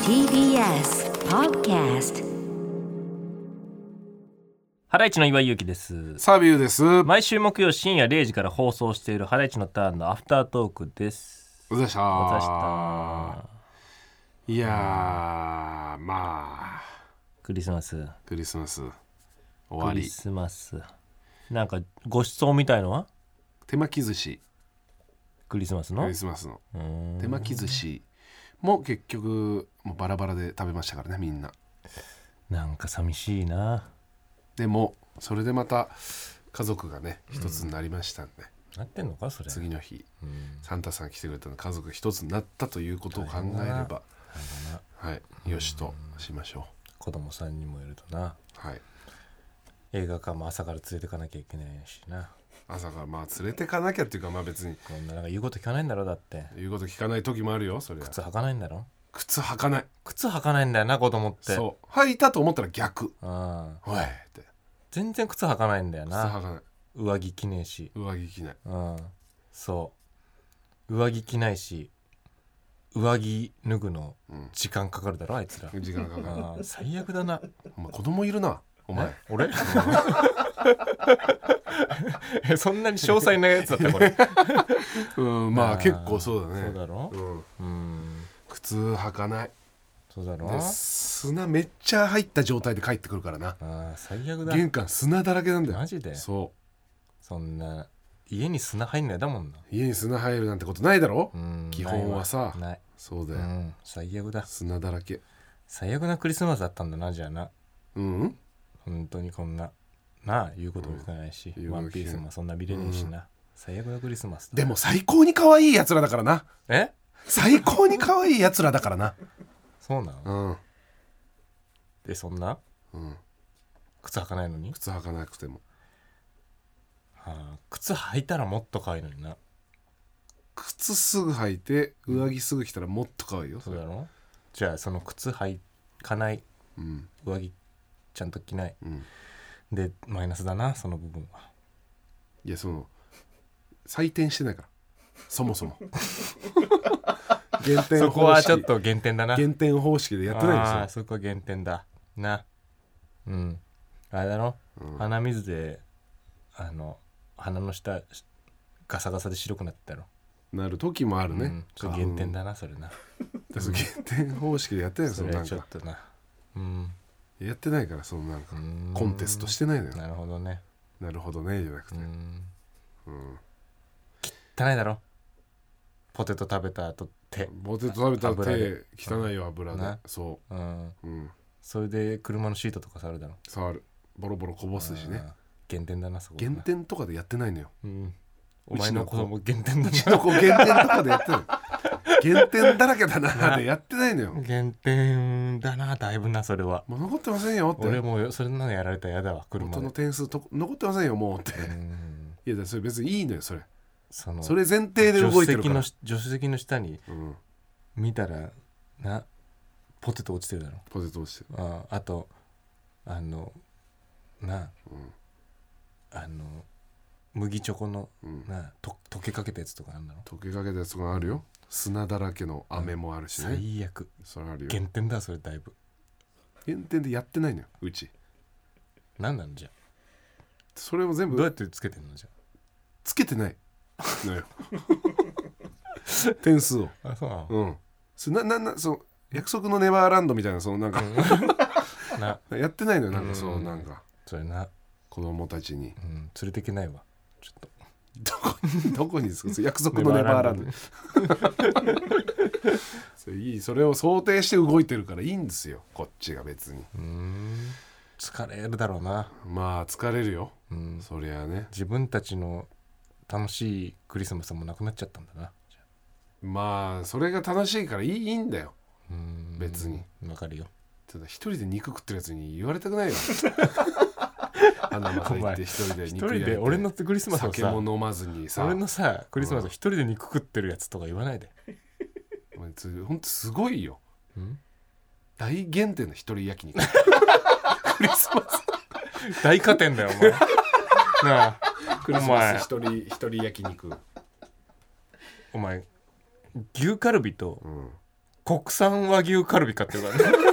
TBS Podcast。 ハライチの岩井ゆきです。 サビューです。 毎週木曜深夜0時から放送しているハライチのターンのアフタートークです。 おざしたおざした。 いやー、まあクリスマス終わり。 クリスマスなんかご馳走みたいのは手巻き寿司、 クリスマスの手巻き寿司も結局もうバラバラで食べましたからね、みんな。 なんか寂しいな。 でもそれでまた家族がね一つになりましたんで、 なってんのかそれ。 次の日、サンタさん来てくれたので家族が一つになったということを考えれば、はい、よしとしましょう。 子供3人もいるとな。 はい、 映画館も朝から連れてかなきゃいけないしな。 朝からまあ連れてかなきゃっていうか、まあ別にこんななんか言うこと聞かないんだろ。だって言うこと聞かない時もあるよ。それ靴履かないんだろ。 靴履かない。 靴履かないんだよな子供って。 そう履いたと思ったら逆。おいって全然靴履かないんだよな。 靴履かない。 上着着ねえし。 上着着ない。 そう上着着ないし、上着脱ぐの時間かかるだろ、あいつら。 時間かかる。 最悪だな。 お前子供いるなお前。 俺そんなに詳細なやつだったこれ。 まあ結構そうだね。 そうだろ。 靴履かない。 そうだろ。 砂めっちゃ入った状態で帰ってくるからな。 最悪だ。 玄関砂だらけなんだよ。 マジで。 そう。 そんな家に砂入んないだもんな。 家に砂入るなんてことないだろ。基本はさ。 ない。 そうだよ。 最悪だ。 砂だらけ。 最悪なクリスマスだったんだな、じゃあな。本当にこんなな言うことも聞かないし、ワンピースもそんな見れねえしな。最悪なクリスマスだ。 でも最高に可愛いやつらだからな。 え？ 最高に可愛いやつらだからな。 そうなの？でそんな？靴履かないのに？ 靴履かなくても。 靴履いたらもっと可愛いのにな。 靴すぐ履いて上着すぐ着たらもっと可愛いよ。 そうだろ。じゃあその靴履かない、上着ちゃんと着ない、でマイナスだな、その部分は。 いや、その採点してないからそもそも。減点方式。 そこはちょっと減点だな。 減点方式でやってないんですよ。 そこは減点だな。あれだろ、鼻水で鼻の下ガサガサで白くなったろ。 なる時もあるね。 減点だなそれな。 減点方式でやってないんですよ。 それはちょっとな。 やってないから、そのなんかコンテストしてないのよ。 なるほどね。 なるほどねじゃなくて。 汚いだろ。ポテト食べた後手。 ポテト食べた後手汚いよ、油で。そう。 それで車のシートとか触るだろ。 触る。ボロボロこぼすしね。 減点だなそこ。 減点とかでやってないのよ。 お前の子供減点だな。 うちの子減点とかでやってない。減点だらけだなでやってないのよ。 減点だな、だいぶなそれは。 もう残ってませんよって。 俺もそれなのやられたらやだわ、車で。 元の点数残ってませんよもうって。いやそれ別にいいのよ、それ前提で動いてるから。 助手席の下に見たらな、ポテト落ちてるだろ。 ポテト落ちてる。 あと麦チョコの溶けかけたやつとかあるんだろ。 溶けかけたやつがあるよ。砂だらけの飴もあるしね。 最悪。 それあるよ。 減点だそれ、だいぶ減点でやってないのようち。 なんなんじゃ。 それも全部どうやってつけてんのじゃ。 つけてないのよ。点数を。 そうなの。 そう約束のネバーランドみたいな、そのなんかやってないのよ。なんかそうなんかそれな、 子供たちに連れてけないわ。ちょっとどこにですか約束のネバーランド。それを想定して動いてるからいいんですよ、こっちが別に。 疲れるだろうな。 まあ疲れるよ、そりゃね。 自分たちの楽しいクリスマスもなくなっちゃったんだな。 まあそれが楽しいからいいんだよ、別に。 わかるよ。 ただ一人で肉食ってるやつに言われたくないよ。花も入って一人で肉焼いて、 俺のクリスマスをさ、 酒も飲まずにさ、 俺のさクリスマスを一人で肉食ってるやつとか言わないで。 ほんとすごいよ。大限定の一人焼肉。クリスマス大加点だよお前。なあクリスマス一人焼肉。 お前牛カルビと国産和牛カルビ買ってるからね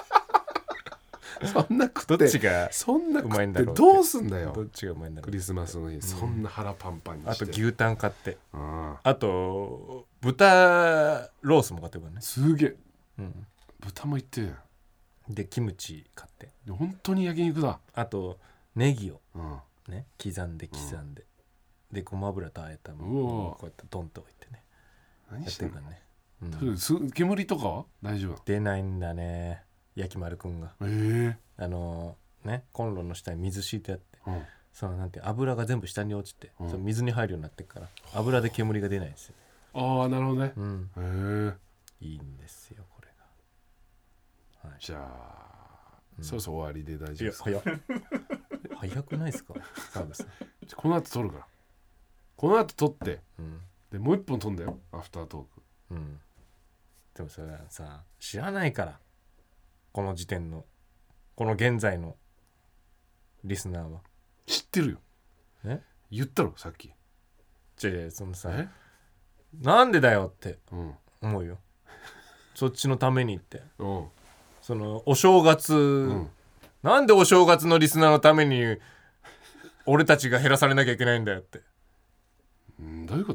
そんな食ってどっちがそんなうまいんだろうってどうすんだよどっちがうまいんだろうクリスマスの日、そんな腹パンパンにしてあと牛タン買って、 あと豚ロースも買ってるからね、 すげえ、 うん、 豚もいってるでキムチ買って本当に焼肉だ。 あとネギをうんね刻んで、でごま油とあえたもうわのをこうやってドンと置いてね何してんのやってるからね、 煙とかは大丈夫？ 出ないんだね焼き丸くんが。ねコンロの下に水敷いてあって、そのなんて油が全部下に落ちて、その水に入るようになってるから油で煙が出ないんですよね。 ああなるほどね、 いいんですよこれが、 じゃあ、そろそろ終わりで大丈夫ですか？ いや早くないですか澤部さん。 この後撮るから、この後撮って、でもう一本撮んだよアフタートーク。 でもそれはさ知らないから、この時点のこの現在のリスナーは。 知ってるよ、言ったろさっき。 そのさなんでだよって思うよ、そっちのためにって、そのお正月、なんでお正月のリスナーのために俺たちが減らされなきゃいけないんだよって。 どういうこと？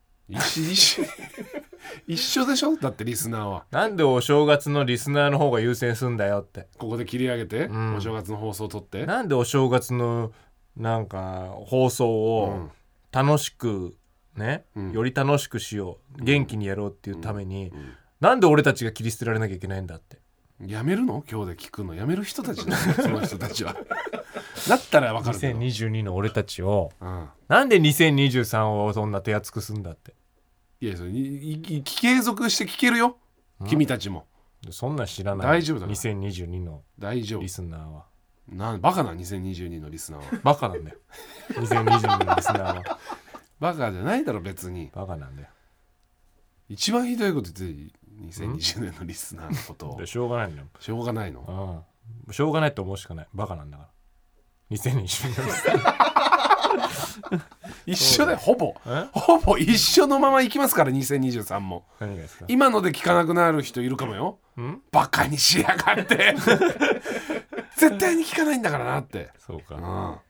一緒でしょ？だってリスナーはなんでお正月のリスナーの方が優先すんだよって。 ここで切り上げて、お正月の放送を撮って、 なんでお正月のなんか放送を楽しくね、より楽しくしよう、元気にやろうっていうために、なんで俺たちが切り捨てられなきゃいけないんだって。 やめるの？今日で聞くのやめる人たちだよその人たちはだったら分かるけど 2022の俺たちを、なんで2023をそんな手厚くすんだって。 いやそれ継続して聞けるよ、君たちも。 そんなん知らない。 大丈夫だ 2022のリスナーはバカな。2022のリスナーはバカなんだよ2022のリスナーはバカじゃないだろ別に。 バカなんだよ。 一番ひどいこと言って2020年のリスナーのことを。 しょうがないんだよ。 しょうがないの？ しょうがないと思うしかない。バカなんだから2020年のリスナー一緒でほぼ一緒のままいきますから2023も。 何がですか？ 今ので聞かなくなる人いるかもよ。バカにしやがって絶対に聞かないんだからなって。 そうか、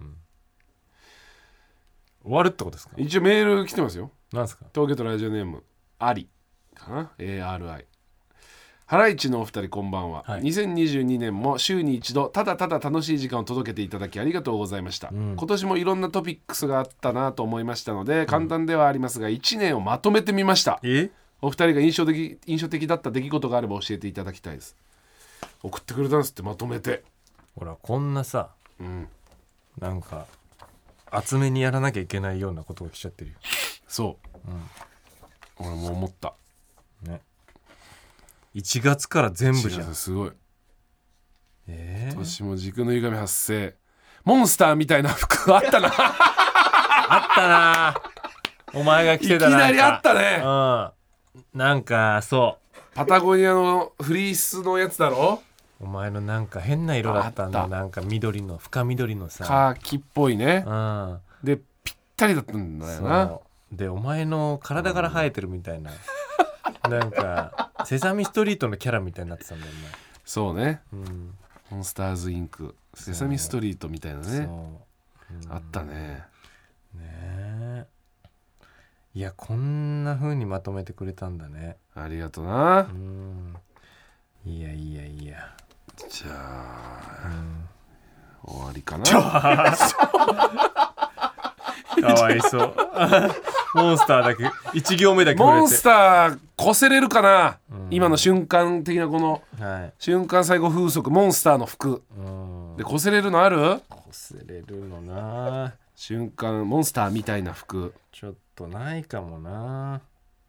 終わるってことですか？ 一応メール来てますよ。 何ですか？ 東京都ラジオネームアリかな、 ARI。ハライチのお二人こんばんは、2022年も週に一度ただただ楽しい時間を届けていただきありがとうございました、今年もいろんなトピックスがあったなと思いましたので、簡単ではありますが1年をまとめてみました。お二人が印象的だった出来事があれば教えていただきたいです。送ってくれたんですって、まとめて。 ほらこんなさ、なんか厚めにやらなきゃいけないようなことが来ちゃってるよ。 そう、俺も思ったね。1月から全部じゃん。 すごい。今年も時空の歪み発生。モンスターみたいな服あったなあったな。お前が着てたな。 いきなりあったね。 なんかそうパタゴニアのフリースのやつだろ。 お前のなんか変な色だったんだ。なんか緑の深緑のさカーキっぽいね、でぴったりだったんだよな。 でお前の体から生えてるみたいな、なんかセサミストリートのキャラみたいになってたんだよね。 そうね、モンスターズインクセサミストリートみたいなね、あったね。 いやこんな風にまとめてくれたんだね。 ありがとな。 いやじゃあ、終わりかな。 かわいそうモンスターだけ1行目だけ触れて。 モンスターこせれるかな、今の瞬間的なこの、瞬間最後風速モンスターの服、でこせれるのある？ こせれるのな。 瞬間モンスターみたいな服ちょっとないかもな。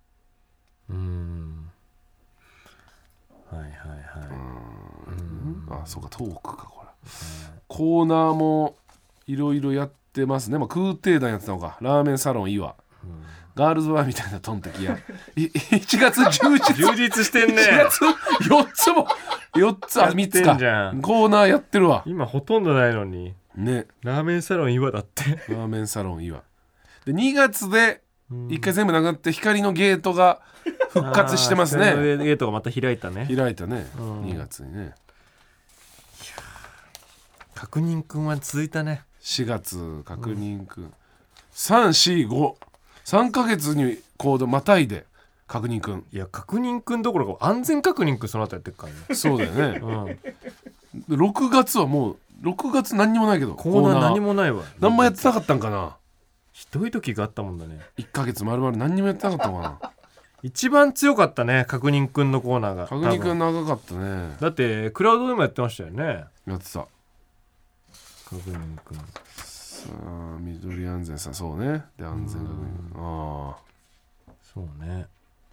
あ、そうかトークかこれ、コーナーもいろいろやってますね。空挺団やってたのか。ラーメンサロン岩、ガールズバーみたいなトンテキや1月充実してんね。 1月4つ3つかコーナーやってるわ。 今ほとんどないのにね。 ラーメンサロン岩だって。 ラーメンサロン岩で2月で一回全部なくなって光のゲートが復活してますね。 光のゲートがまた開いたね。 開いたね、2月にね。 確認くんは続いたね。 4月確認くん、345ヶ月にコードまたいで確認くん。 いや確認くんどころか安全確認くんその後やってるからね。 そうだよね、6月はもう6月何にもないけどコーナー何もないわ。 何もやってなかったんかな。 ひどい時があったもんだね。 1ヶ月丸々何にもやってなかったのかな。 一番強かったね確認くんのコーナーが。 確認くん長かったね。 だってクラウドでもやってましたよね。 やってた。 確認くんさあ緑安全さん、そうね。で安全確認、ああそうね。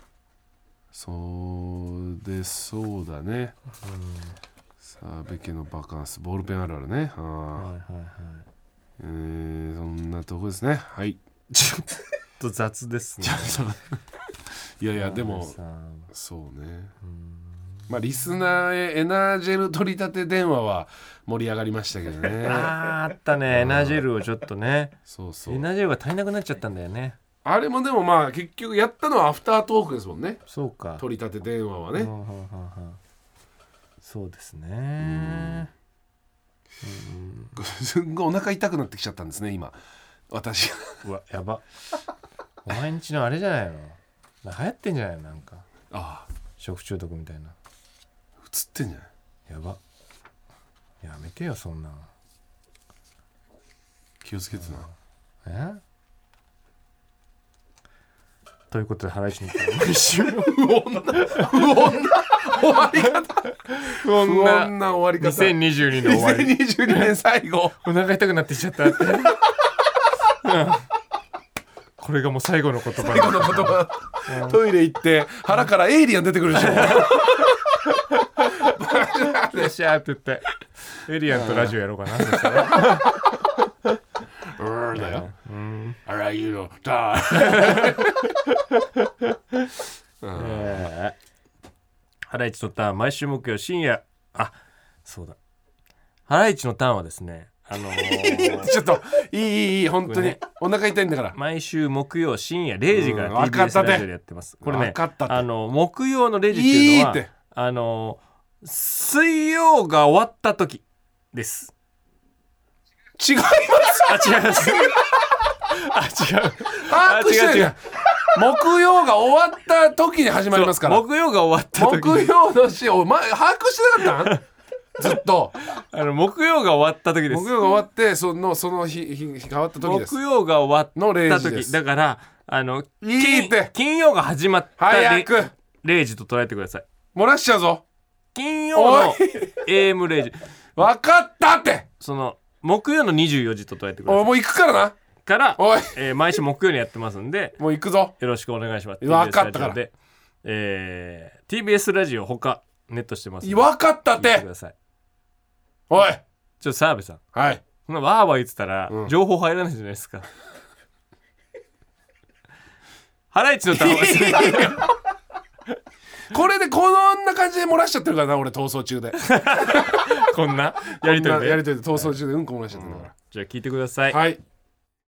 そうでそうだね、さあベケのバカンスボールペンあるあるね。あ、 はいはいはい。 そんなとこですね。はい。 ちょっと雑ですね。 いやいやでもそうね、まあリスナーへエナージェル取り立て電話は盛り上がりましたけどね。 あったねエナジェルをちょっとね。 そうそう、 エナジェルが足りなくなっちゃったんだよね。 あれもでもまあ結局やったのはアフタートークですもんね。 そうか取り立て電話はね、 そうですね。 すんごいお腹痛くなってきちゃったんですね今私。 うわやば。お前んちのあれじゃないの、流行ってんじゃないの、なんかああ食中毒みたいな。 映ってんじゃない。 やば、やめてよそんな。 気をつけてな。 ということでハライチの毎週不穏な終わり方。不穏な終わり方。 2022の終わり。 2022年最後。 お腹痛くなってきちゃったって。これがもう最後の言葉。 最後の言葉。トイレ行って腹からエイリアン出てくるでしょ。 よっしゃーって言ってエイリアンとラジオやろうかな。そしたらだよ。あらゆるタハライチのターン毎週木曜深夜。あ、そうだ、ハライチのターンはですね、 ちょっといい本当に、ね、お腹痛いんだから。 毎週木曜深夜0時から TBS ラジオでやってます。これね、木曜の0時っていうのは水曜が終わった時です。 違います。 違います。違う。 木曜が終わった時に始まりますから。 木曜が終わった時。 木曜の日を把握してなかったんずっと。 木曜が終わった時です。 木曜が終わってその日変わった時です。 木曜が終わった 0時で時す。 だからいいって金曜が始まった早く 0時と捉えてください。 漏らしちゃうぞ。 金曜の AM0 時。 分かったって。 その木曜の24時と捉えてください。 もう行くからな。 からおい、 毎週木曜にやってますんで、 もう行くぞ。 よろしくお願いします。 分かったから。 TBS ラジオ他ネットしてますんで。 分かったって。おい、 ちょっと澤部さん。 はい。 そんなわーわー言ってたら、情報入らないじゃないですか。ハライチのターンはこれでこんな感じで漏らしちゃってるからな、俺逃走中で。 こんなやりとりで逃走中でうんこ漏らしちゃってるから。 じゃあ聞いてください。 はい。